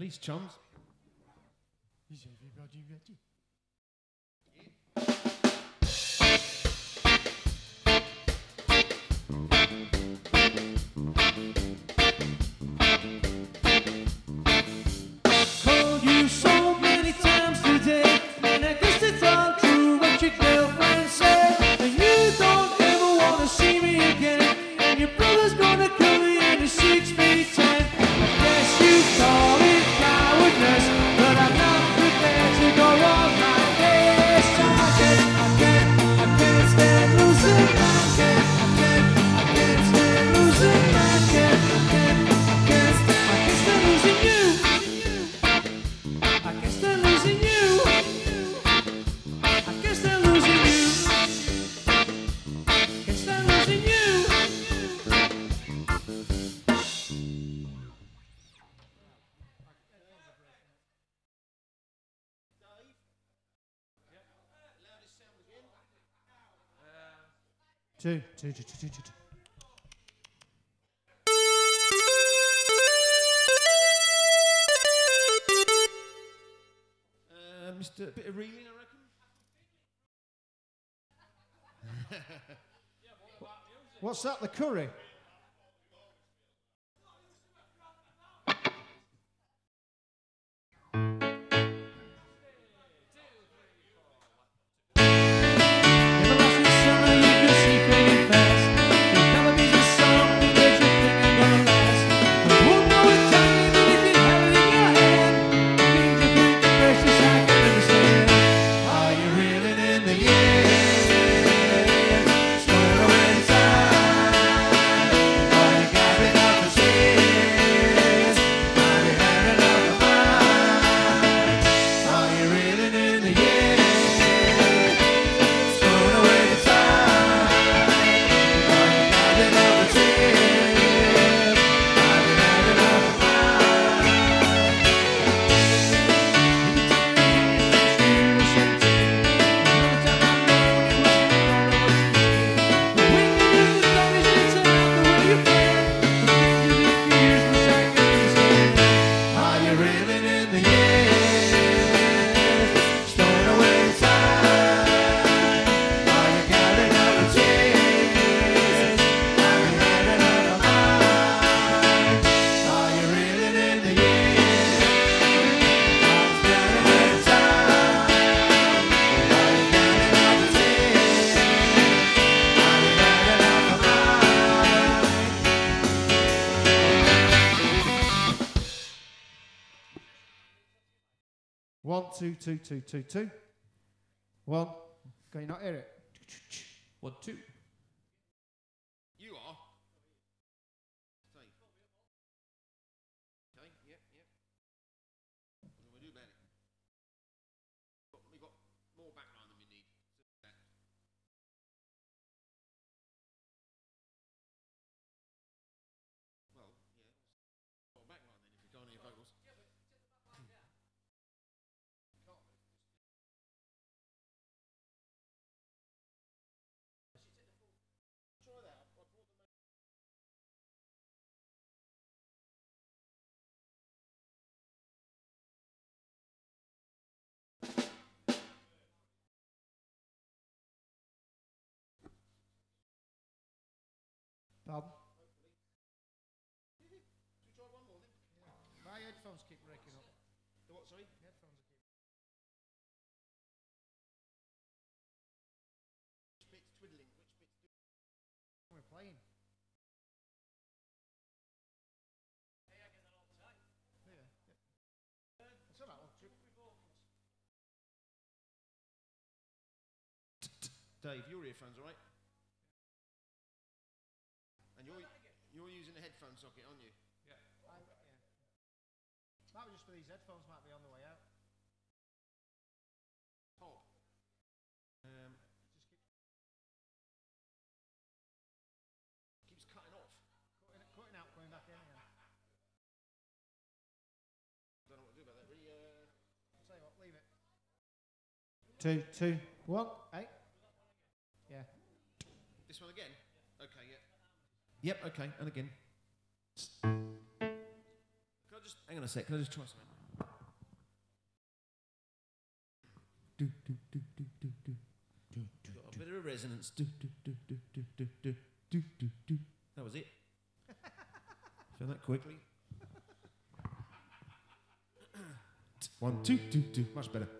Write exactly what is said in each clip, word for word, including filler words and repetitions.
Police chums. Is everybody ready? Called you so many times today, and I guess it's all true what your girlfriend said. And you don't ever wanna see me again, and your brother's gonna kill me in a six feet ten. I guess you call it cowardness, but I'm not prepared to go on like this. I can't, I can't, I can't stand losing. I can't, I can't, I can't stand losing. I can't, I can't, I can't stand, I can't stand losing you. I guess they're losing you. I guess they're losing you. Guess they're losing you. Two, two, two, two, two, two, two. Uh, Mister Bit of reeling, I reckon. What's that, the curry? Everlasting summer you can see fading fast. Your melody's a song that you're thinking gonna last. But won't know in time, but if you have it in your hand, things you think are precious I can understand. Are you reeling in the years? Stored away inside. Are you gathering up the tears? Are you had enough of mine? Are you reeling in the years? Stored away inside. Are you gathering up the tears? Are you had enough of Are you reeling in the years? Stored away inside. Are you gathering up the tears? Have you had enough of mine? Are you reeling in the years? Are you gathering up inside? Are you gathering up the tears? Have you had enough of mine? One, two, two, two, two, two. One. Can you not hear it? One, two. You are. Dave. Okay, yep, yep. What do we do about it? Got- We got more backline than we need. That. Well, yeah. More backline then if you can't hear vocals. Try that. I brought the Pardon? Should we try one more then? My headphones keep breaking up. The what, sorry? Headphones keep. Which bit's twiddling? Which bit's do- We're playing. It's all right, well, trip. Dave, your earphones all right? And you're you're using a headphone socket, aren't you? I, yeah. Might be just for these headphones, might be on the way out. Hold. Um, keeps cutting off. Cutting, cutting out, coming back in again. Don't know what to do about that. Really, uh, I'll tell you what, leave it. Two, two, one, eight. Yeah. this one again. Okay, yeah. Yep, okay, and again. Can I just hang on a on a sec. Can I just try something? Do, do, do, do, do, do. Got a bit of a resonance. Do, do, do, do, do, do, do, do, do, do. That was it. Found that quickly. One, two, two, two. Much better.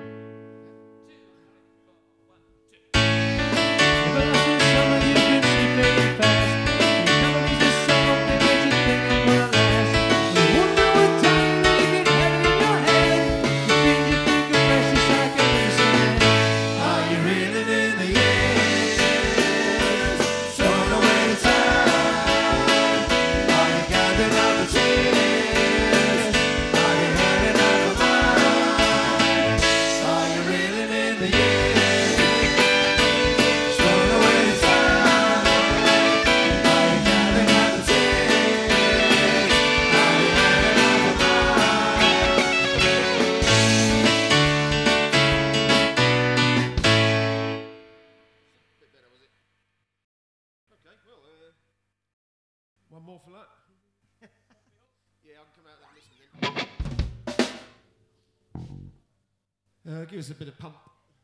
One more for that. Yeah, I'll come out there and listen then. Uh, give us a bit of pump.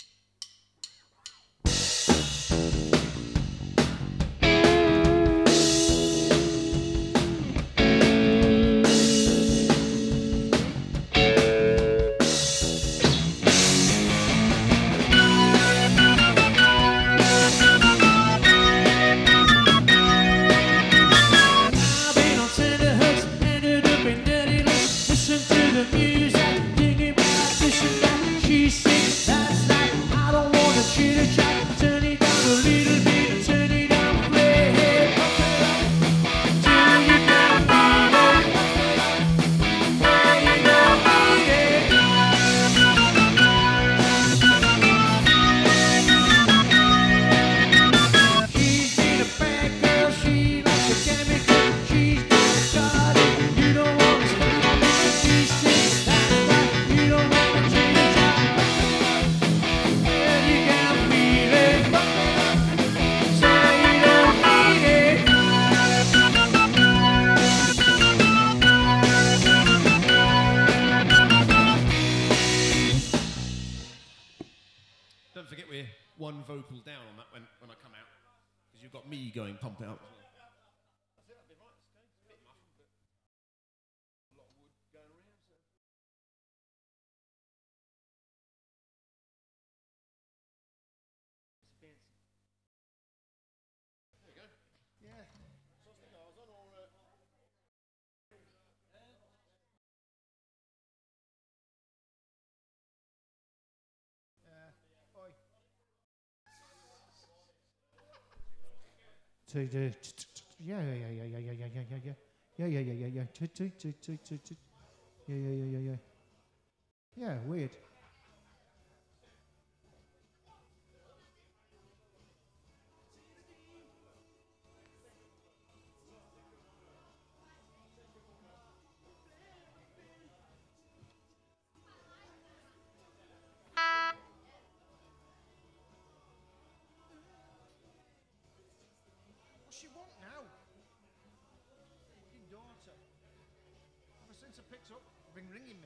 Don't forget we're one vocal down on that when, when I come out, because you've got me going pump out. That's it, that'd be right. It's a bit muffled, but a lot of wood going around, so. There you go. Yeah. So I was thinking I was on all. Uh, Oi. To the yeah yeah yeah yeah yeah yeah yeah yeah yeah yeah yeah yeah yeah yeah to to to to to to yeah yeah yeah yeah yeah yeah weird. What's she want now? Fucking daughter. Ever since I picked up, been ringing me.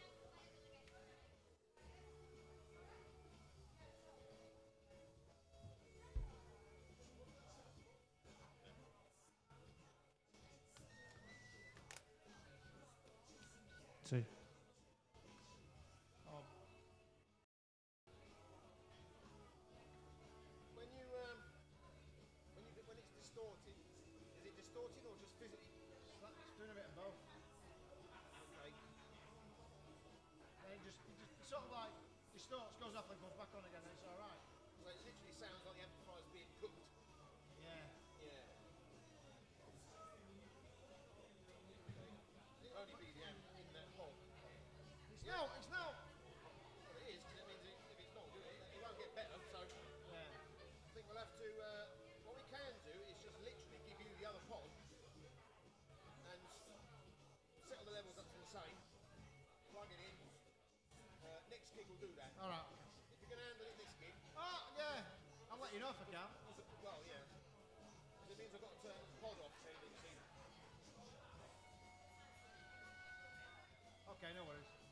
Two. Oh. when you um, when you when it's distorted, is it distorted or just physically? It's doing a bit of both. Okay. And it just, it just sort of like distorts, goes off and comes back on again, and it's alright. So it literally sounds like the amplifier's being cooked. Yeah. Yeah. It'll only be the amp in that hole. It's no, it's no. Well, it is, because it means if it's not good, it, it won't get better. So Yeah. I think we'll have to. Uh, what we can do is just literally give you the other pod and settle the levels up to the same. Plug it in. Uh, next gig will do that. Alright. If you can handle it this gig, Oh, yeah. I'll let you know if I can. well, yeah. 'Cause it means I've got to turn the pod off